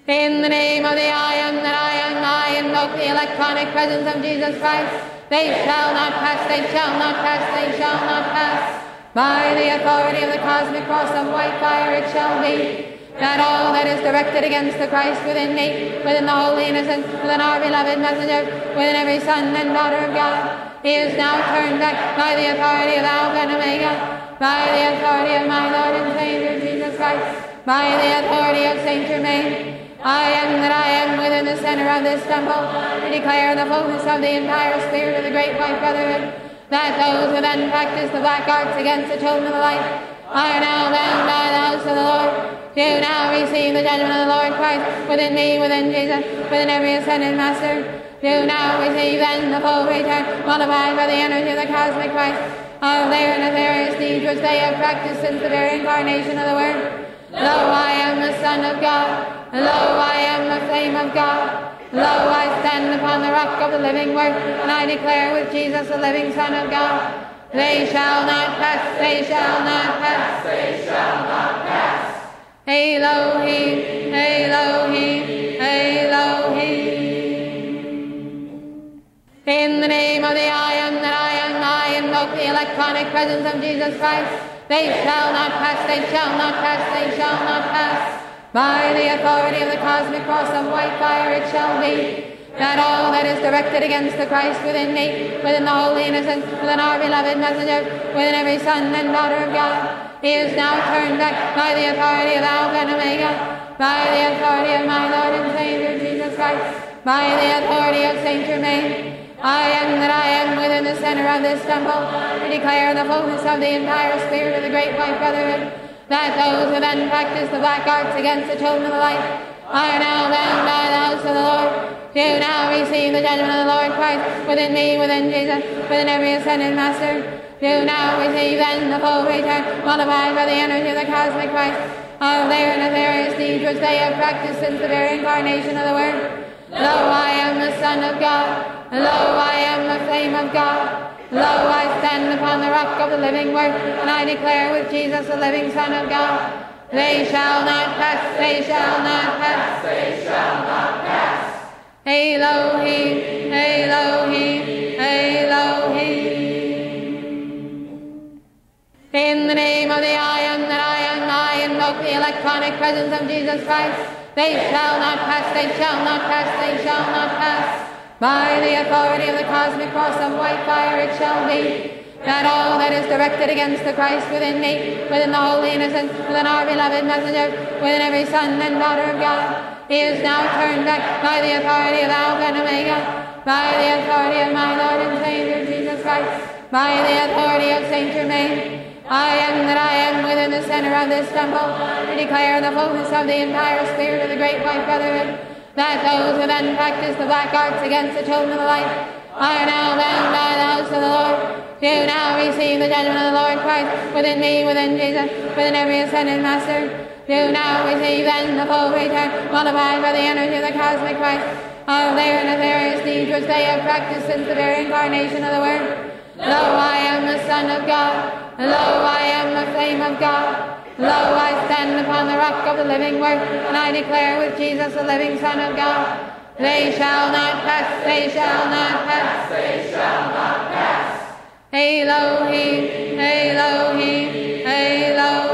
In the name of the I am that I invoke the electronic presence of Jesus Christ. They shall not pass, they shall not pass, they shall not pass. By the authority of the cosmic cross of white fire it shall be, that all that is directed against the Christ within me, within the holy innocent, within our beloved messenger, within every son and daughter of God, is now turned back by the authority of Alpha and Omega, by the authority of my Lord and Savior Jesus Christ, by the authority of Saint Germain. I am that I am within the center of this temple, to declare the fullness of the entire spirit of the great white brotherhood, that those who then practice the black arts against the children of the light are now bound by the house of the Lord. You now receive the judgment of the Lord Christ within me, within Jesus, within every ascended master. You now receive then the full return, multiplied by the energy of the cosmic Christ, of their nefarious deeds which they have practiced since the very incarnation of the Word. Lo, I am the Son of God. Lo, I am the flame of God. Lo, I stand upon the rock of the living Word, and I declare with Jesus, the living Son of God, they shall not pass, they shall not pass, they shall not pass. Elohim, Elohim, Elohim. In the name of the I am that I invoke the electronic presence of Jesus Christ. They shall not pass, they shall not pass, they shall not pass. By the authority of the cosmic cross of white fire it shall be, that all that is directed against the Christ within me, within the holy innocent, within our beloved messenger, within every son and daughter of God, is now turned back by the authority of Alpha and Omega, by the authority of my Lord and Savior Jesus Christ, by the authority of Saint Germain. I am that I am within the center of this temple, to declare the fullness of the entire spirit of the great white brotherhood, that those who then practice the black arts against the children of the light are now bound by the house of the Lord. You now receive the judgment of the Lord Christ within me, within Jesus, within every ascended master. You now receive then the full return, multiplied by the energy of the cosmic Christ, of their nefarious deeds which they have practiced since the very incarnation of the Word. Lo, I am the Son of God. Lo, I am the flame of God. Lo, I stand upon the rock of the living Word, and I declare with Jesus, the living Son of God, they shall not pass, they shall not pass, they shall not pass. Elohim, Elohim, Elohim. In the name of the I am that I invoke the electronic presence of Jesus Christ. They shall not pass, they shall not pass, they shall not pass. By the authority of the cosmic cross of white fire it shall be, that all that is directed against the Christ within me, within the holy innocent, within our beloved messenger, within every son and daughter of God, is now turned back by the authority of Alpha and Omega, by the authority of my Lord and Savior Jesus Christ, by the authority of Saint Germain. I am that I am within the center of this temple, to declare the fullness of the entire spirit of the great white brotherhood, that those who then practice the black arts against the children of the light are now bound by the house of the Lord. You now receive the judgment of the Lord Christ within me, within Jesus, within every ascended master. You now receive then the full return, multiplied by the energy of the cosmic Christ, of their nefarious deeds which they have practiced since the very incarnation of the Word. Lo, I am the Son of God. Lo, I am the flame of God. Lo, I stand upon the rock of the living Word, and I declare with Jesus, the living Son of God, they shall not pass, they shall not pass, they shall not pass. Elohim, Elohim, Elohim.